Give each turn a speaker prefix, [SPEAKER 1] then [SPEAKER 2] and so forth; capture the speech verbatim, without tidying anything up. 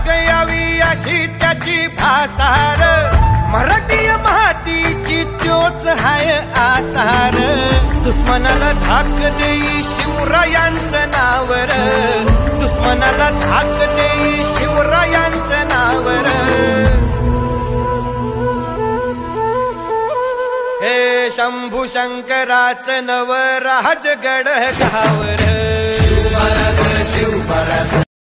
[SPEAKER 1] डाग यावी अशी त्याची भासार, मराठी मातीची त्योच हाय आसार. दुश्मनाला धाक देई शिवरायांचं नावर, दुश्मनाला धाक देई शिवरायांचं नावर. हे शंभू शंकराचं नव राजगड घावर.